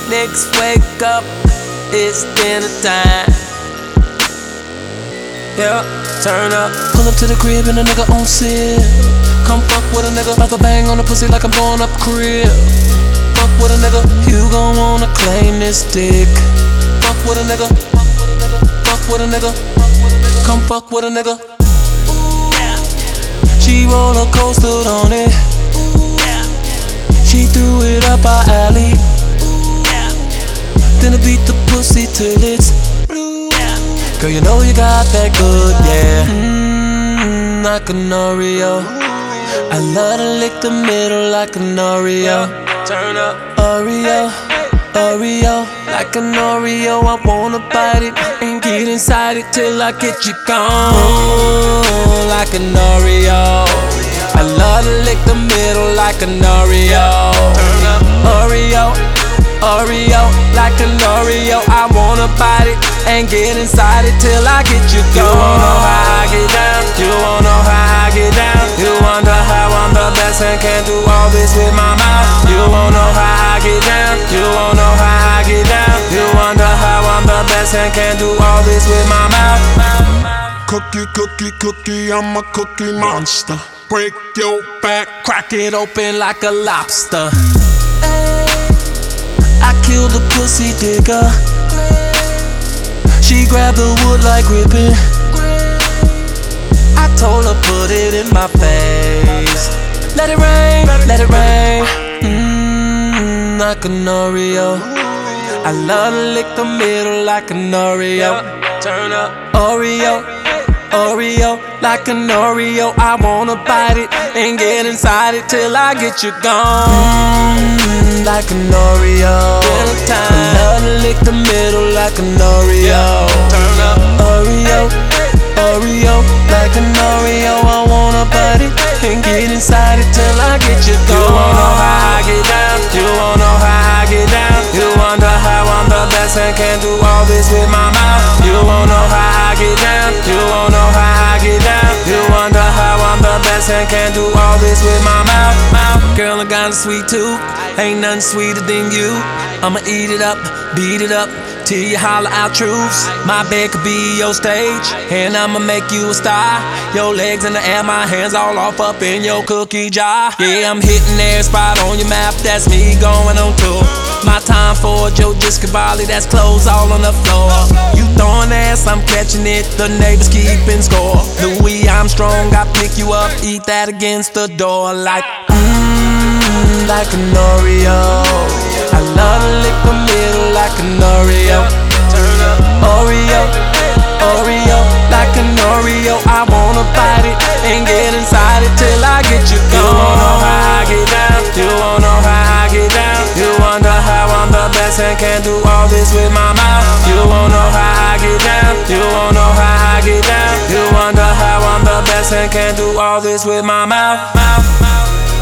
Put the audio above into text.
Niggas wake up, it's dinner time. Yeah, turn up. Pull up to the crib and a nigga on sip. Come fuck with a nigga, about to bang on the pussy like I'm going up crib. Fuck with a nigga, you gon' wanna claim this dick. Fuck with a nigga, fuck with a nigga, come fuck with a nigga. She roller coastered on it. She threw it up our alley. Then I beat the pussy till it's blue. Girl, you know you got that good, yeah. Like an Oreo. I love to lick the middle like an Oreo. Turn up, Oreo, Oreo, like an Oreo. I wanna bite it and get inside it till I get you gone. Like an Oreo. I love to lick the middle like an Oreo. Turn up, Oreo, Oreo, like an Oreo. I wanna bite it and get inside it till I get you gone. You wanna know how I get down? You wanna know how I get down? You wonder how I'm the best and can do all this with my mouth. You wanna know how I get down? You wanna know how I get down? You wonder how I'm the best and can do all this with my mouth. Cookie, cookie, cookie, I'm a cookie monster. Break your back, Crack it open like a lobster. I killed the pussy digger. She grabbed the wood like ripping. I told her put it in my face. Let it rain, let it rain. Like an Oreo. I love to lick the middle like an Oreo. Turn up, Oreo, Oreo, like an Oreo. I wanna bite it and get inside it till I get you gone. Like an Oreo. I love to lick the middle like an Oreo. Turn up, Oreo, Oreo, like an Oreo. I wanna bite it and get inside it till I get you gone. You wanna know how I get down? You wanna know how I get down? You wonder how I'm the best and can do all this with my mouth. You wanna know how I get down? You wanna know how I get down? You wonder how I'm the best and can do all this with my mouth. Girl, I got a sweet tooth, ain't nothing sweeter than you. I'ma eat it up, beat it up, till you holler out truths. My bed could be your stage, and I'ma make you a star. Your legs in the air, my hands all off up in your cookie jar. Yeah, I'm hitting every spot on your map, that's me going on tour. My time for Joe Discavali, that's clothes all on the floor. You throwing ass, I'm catching it, the neighbors keeping score. Louis Armstrong, I pick you up, eat that against the door like like an Oreo. I love to lick the middle like an Oreo. Oreo, Oreo, like an Oreo. I wanna bite it and get inside it till I get you gone. You wanna know how I get down? You wanna know how I get down? You wonder how I'm the best and can do all this with my mouth. You wanna know how I get down? You wanna know how I get down? You wonder how I'm the best and can do all this with my mouth.